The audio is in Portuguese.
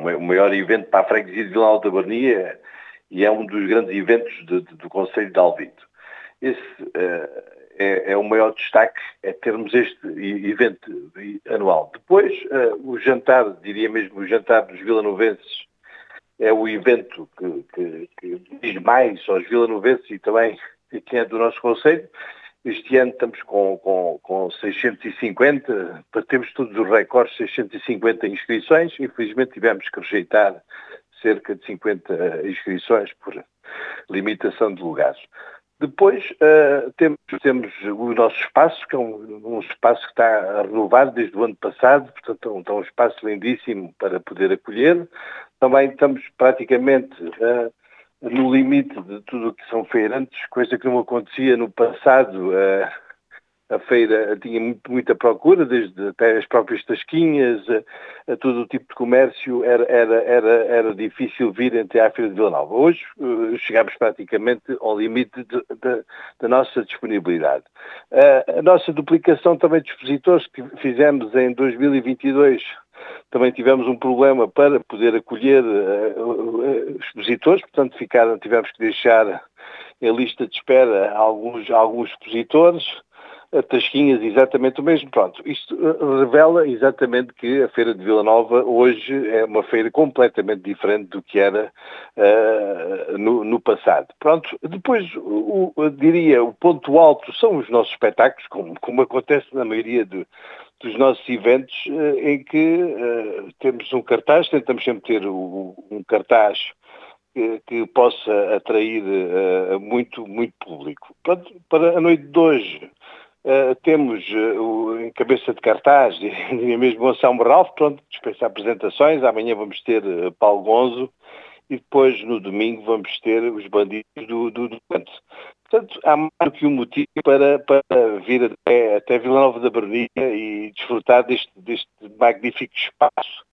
o maior evento para a freguesia de Vila Nova da Baronia e é um dos grandes eventos do Concelho de Alvito. Esse é o maior destaque, é termos este evento anual. Depois, o jantar, diria mesmo o jantar dos vilanovenses, é o evento que diz mais aos vilanovenses e também quem é do nosso concelho. Este ano estamos com 650, batemos todos os recordes, 650 inscrições. Infelizmente tivemos que rejeitar cerca de 50 inscrições por limitação de lugares. Depois temos o nosso espaço, que é um espaço que está a renovar desde o ano passado, portanto é um espaço lindíssimo para poder acolher. Também estamos praticamente no limite de tudo o que são feirantes, coisa que não acontecia no passado. A feira tinha muita procura, desde até as próprias tasquinhas, a todo o tipo de comércio, era difícil vir até à Feira de Vila Nova. Hoje chegámos praticamente ao limite da nossa disponibilidade. A nossa duplicação também de expositores que fizemos em 2022, também tivemos um problema para poder acolher expositores, portanto tivemos que deixar em lista de espera alguns expositores. Tasquinhas, exatamente o mesmo. Pronto, isto revela exatamente que a Feira de Vila Nova hoje é uma feira completamente diferente do que era no passado. Pronto, depois diria o ponto alto são os nossos espetáculos, como acontece na maioria dos nossos eventos, em que temos um cartaz, tentamos sempre ter um cartaz que possa atrair muito público. Pronto, para a noite de hoje temos em cabeça de cartaz, diria mesmo o São Ralph, pronto, dispensa apresentações. Amanhã vamos ter Paulo Gonzo e depois no domingo vamos ter os bandidos do canto. Portanto, há mais do que um motivo para vir até Vila Nova da Baronia e desfrutar deste magnífico espaço